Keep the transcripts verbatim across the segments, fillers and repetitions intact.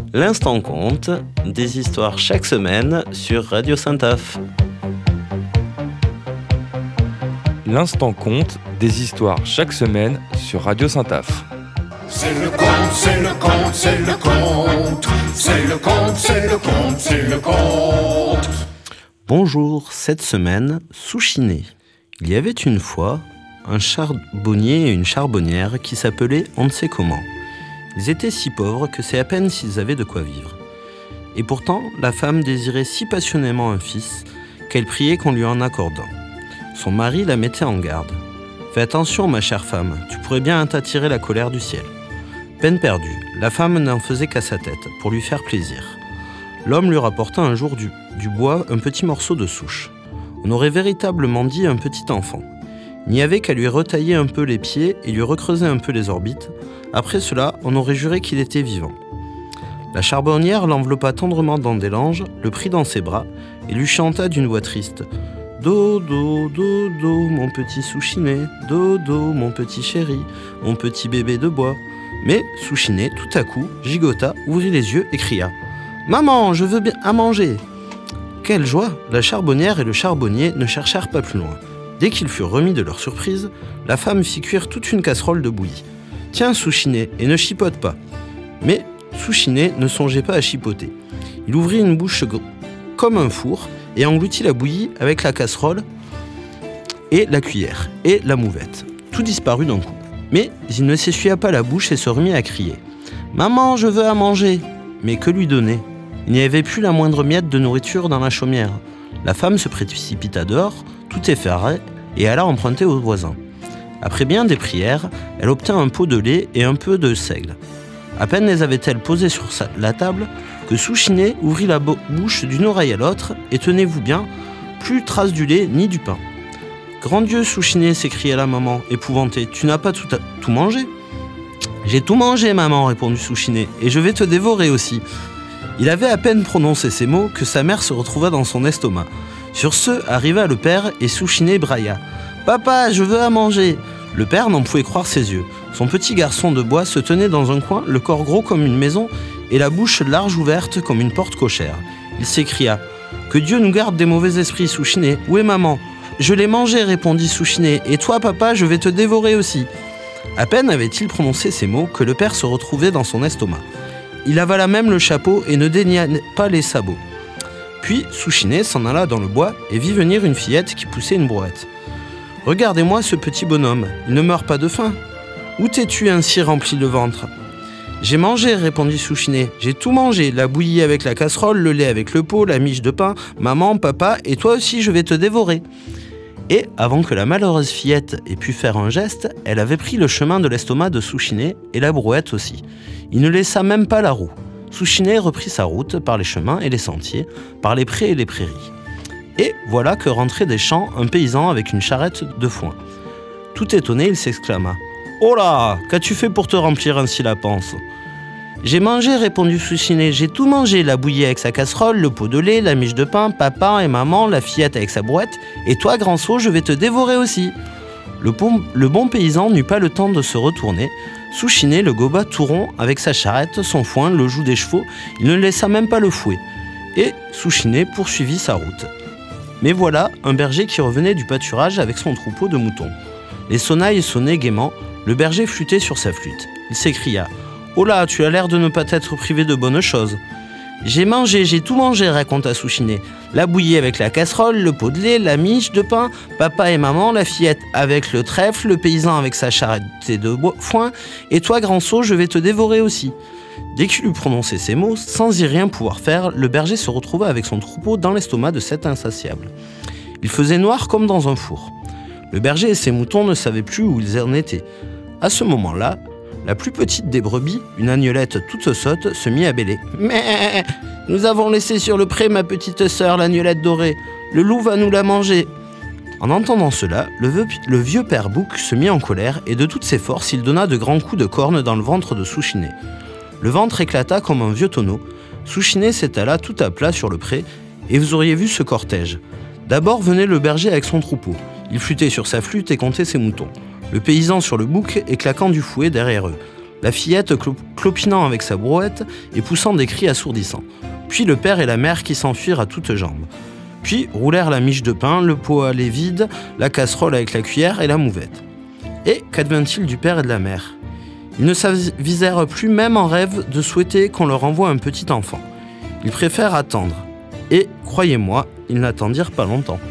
L'instant compte, des histoires chaque semaine sur Radio Saint-Aph. L'instant compte, des histoires chaque semaine sur Radio Saint-Aph. C'est le conte, c'est le conte, c'est le conte. C'est le conte, c'est le conte, c'est le conte. Bonjour, cette semaine, Souchiné. Il y avait une fois un charbonnier et une charbonnière qui s'appelaient on ne sait comment. Ils étaient si pauvres que c'est à peine s'ils avaient de quoi vivre. Et pourtant, la femme désirait si passionnément un fils qu'elle priait qu'on lui en accordât. Son mari la mettait en garde. « Fais attention, ma chère femme, tu pourrais bien t'attirer la colère du ciel. » Peine perdue, la femme n'en faisait qu'à sa tête, pour lui faire plaisir. L'homme lui rapporta un jour du, du bois un petit morceau de souche. On aurait véritablement dit un petit enfant. Il n'y avait qu'à lui retailler un peu les pieds et lui recreuser un peu les orbites. Après cela, on aurait juré qu'il était vivant. La charbonnière l'enveloppa tendrement dans des langes, le prit dans ses bras et lui chanta d'une voix triste. « Dodo, dodo, mon petit Souchiné, dodo, mon petit chéri, mon petit bébé de bois. » Mais Souchiné, tout à coup, gigota, ouvrit les yeux et cria « Maman, je veux bien à manger !» Quelle joie! La charbonnière et le charbonnier ne cherchèrent pas plus loin. Dès qu'ils furent remis de leur surprise, la femme fit cuire toute une casserole de bouillie. « Tiens, Souchiné, et ne chipote pas !» Mais Souchiné ne songeait pas à chipoter. Il ouvrit une bouche comme un four et engloutit la bouillie avec la casserole et la cuillère et la mouvette. Tout disparut d'un coup. Mais il ne s'essuya pas la bouche et se remit à crier. « Maman, je veux à manger !» Mais que lui donner? Il n'y avait plus la moindre miette de nourriture dans la chaumière. La femme se précipita dehors, tout effarée, et alla emprunter aux voisins. Après bien des prières, elle obtint un pot de lait et un peu de seigle. À peine les avait-elle posés sur sa, la table que Souchiné ouvrit la bo- bouche d'une oreille à l'autre, et tenez-vous bien, plus trace du lait ni du pain. « Grand Dieu, Souchiné !» s'écria la maman, épouvantée, « tu n'as pas tout, à, tout mangé ?»« J'ai tout mangé, maman !» répondit Souchiné, « et je vais te dévorer aussi. » Il avait à peine prononcé ces mots que sa mère se retrouva dans son estomac. Sur ce, arriva le père et Souchiné brailla. « Papa, je veux à manger !» Le père n'en pouvait croire ses yeux. Son petit garçon de bois se tenait dans un coin, le corps gros comme une maison et la bouche large ouverte comme une porte cochère. Il s'écria « Que Dieu nous garde des mauvais esprits, Souchiné. Où est maman ?»« Je l'ai mangé, répondit Souchiné. Et toi, papa, je vais te dévorer aussi. » À peine avait-il prononcé ces mots que le père se retrouvait dans son estomac. Il avala même le chapeau et ne daigna pas les sabots. Puis Souchiné s'en alla dans le bois et vit venir une fillette qui poussait une brouette. « Regardez-moi ce petit bonhomme, il ne meurt pas de faim. Où t'es-tu ainsi rempli le ventre ?»« J'ai mangé, répondit Souchiné. J'ai tout mangé, la bouillie avec la casserole, le lait avec le pot, la miche de pain, maman, papa, et toi aussi je vais te dévorer. » Et avant que la malheureuse fillette ait pu faire un geste, elle avait pris le chemin de l'estomac de Souchiné et la brouette aussi. Il ne laissa même pas la roue. Souchiné reprit sa route par les chemins et les sentiers, par les prés et les prairies. Et voilà que rentrait des champs un paysan avec une charrette de foin. Tout étonné, il s'exclama « Oh là, qu'as-tu fait pour te remplir ainsi la panse ?»« J'ai mangé, répondit Souchiné, j'ai tout mangé, la bouillie avec sa casserole, le pot de lait, la miche de pain, papa et maman, la fillette avec sa brouette, et toi, grand sot, je vais te dévorer aussi. » Le bon, le bon paysan n'eut pas le temps de se retourner. Souchiné le goba tout rond avec sa charrette, son foin, le joug des chevaux, il ne laissa même pas le fouet. Et Souchiné poursuivit sa route. Mais voilà un berger qui revenait du pâturage avec son troupeau de moutons. Les sonnailles sonnaient gaiement, le berger flûtait sur sa flûte. Il s'écria « Oh là, tu as l'air de ne pas t'être privé de bonnes choses. »« J'ai mangé, j'ai tout mangé, raconta Souchiné. La bouillie avec la casserole, le pot de lait, la miche de pain, papa et maman, la fillette avec le trèfle, le paysan avec sa charrette de foin, et toi, grand sot, je vais te dévorer aussi. » Dès qu'il eut prononcé ces mots, sans y rien pouvoir faire, le berger se retrouva avec son troupeau dans l'estomac de cet insatiable. Il faisait noir comme dans un four. Le berger et ses moutons ne savaient plus où ils en étaient. À ce moment-là, la plus petite des brebis, une agnelette toute sotte, se mit à bêler. « Mais nous avons laissé sur le pré ma petite sœur, l'agnelette dorée. Le loup va nous la manger. » En entendant cela, le vieux, le vieux père Bouc se mit en colère et de toutes ses forces, il donna de grands coups de corne dans le ventre de Souchiné. Le ventre éclata comme un vieux tonneau. Souchiné s'étala tout à plat sur le pré et vous auriez vu ce cortège. D'abord venait le berger avec son troupeau. Il flûtait sur sa flûte et comptait ses moutons. Le paysan sur le bouc et claquant du fouet derrière eux. la fillette clo- clopinant avec sa brouette et poussant des cris assourdissants. Puis le père et la mère qui s'enfuirent à toutes jambes. Puis roulèrent la miche de pain, le pot à lait vide, la casserole avec la cuillère et la mouvette. Et qu'advint-il du père et de la mère ? Ils ne s'avisèrent plus même en rêve de souhaiter qu'on leur envoie un petit enfant. Ils préfèrent attendre. Et, croyez-moi, ils n'attendirent pas longtemps.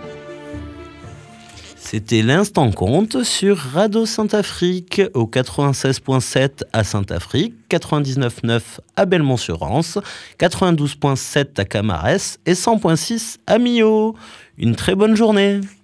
C'était l'Instant Conte sur Radio Saint-Afrique au quatre-vingt-seize virgule sept à Saint-Afrique, quatre-vingt-dix-neuf virgule neuf à Belmont-sur-Anse, quatre-vingt-douze virgule sept à Camarès et cent virgule six à Millau. Une très bonne journée.